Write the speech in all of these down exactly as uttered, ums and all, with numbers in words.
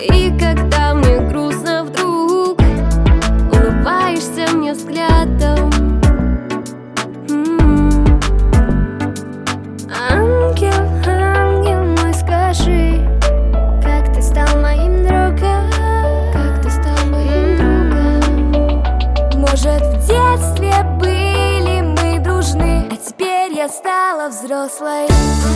И когда мне грустно вдруг, улыбаешься мне взглядом. М-м-м. Ангел, ангел мой, скажи, как ты стал моим другом? Как ты стал моим другом? Может, в детстве были мы дружны, а теперь я стала взрослой.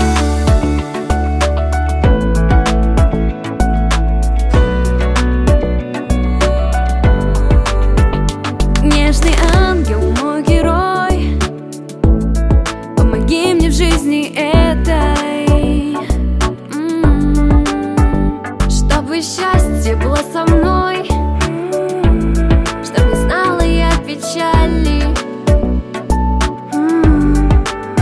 Нежный ангел, мой герой, помоги мне в жизни этой, м-м-м. Чтобы счастье было со мной, чтоб не знала я печали. М-м.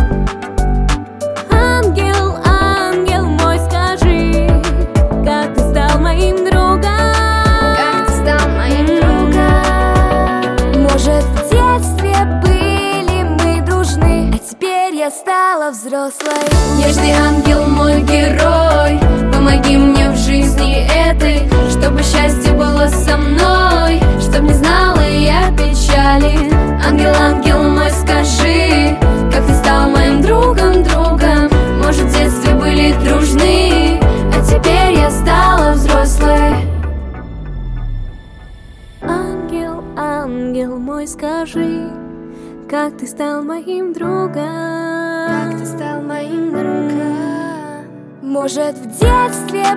Ангел, ангел мой, скажи, как ты стал моим другом? Как ты стал моим другом? Может, в детстве были мы дружны, а теперь я стала взрослой. Нежный ангел, мой герой, помоги мне в жизни этой, чтобы счастье было со мной, чтоб не знала я печали. Ангел, ангел мой, скажи, как ты стал моим другом, другом? Может, в детстве были дружны, а теперь я стала взрослой. Ангел, ангел мой, скажи, как ты стал моим другом? Как ты стал моим другом? Может, в детстве